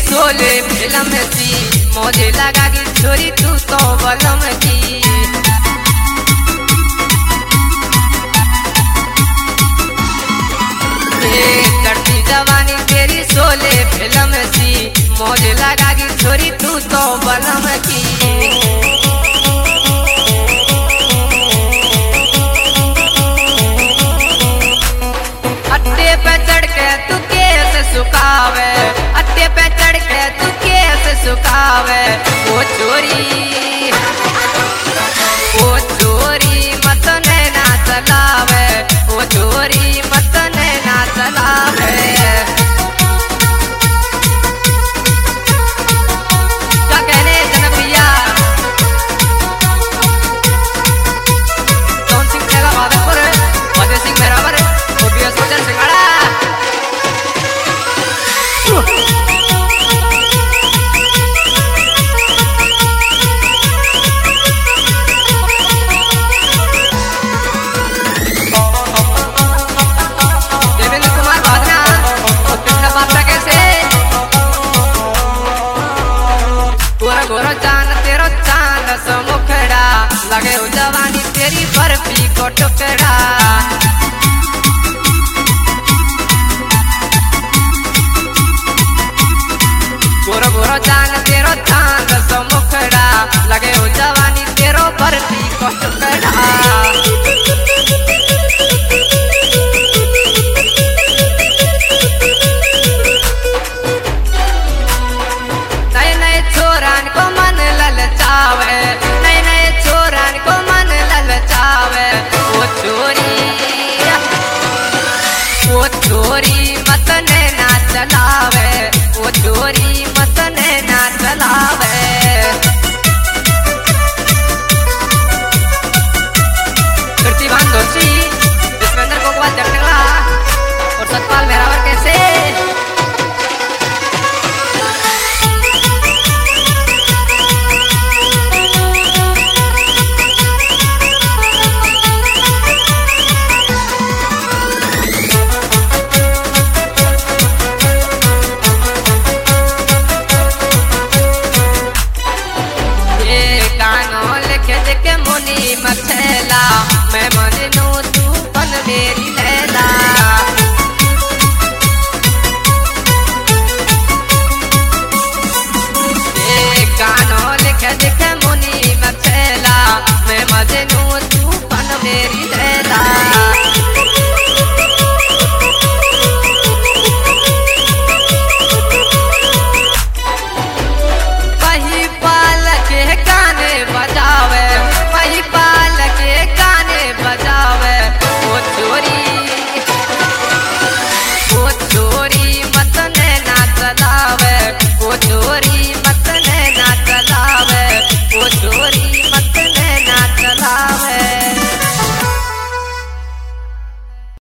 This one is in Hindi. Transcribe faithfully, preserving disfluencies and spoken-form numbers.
सोले फिल्म सी मौजे लगा की छोरी तू तो बलम की चढ़ती जवानी तेरी सोले फिल्म सी मौजे लगा की छोरी तू तो बलम की अट्टे पे चढ़ के तू कैसे सुखावे अट्टे पे चढ़ के तू कैसे सुखावे वो चोरी वो चोरी मत नैना चलावे वो चोरी मत नैना चलावे क्या कहने जनक भैया कौन सिंह मेरा माधवपुर अजय सिंह मेरावर सोचर सिंगाड़ा देवेंद्र कुमार भावना कृष्ण बापा कैसे गोरा गोरा चांद तेरो चांद सो मुखड़ा लगे हो जवानी तेरी बर्फी को टुकड़ा गोरो गोरो जान तेरो चांद सो मुखड़ा लगे हो जवानी तेरो बर्फी को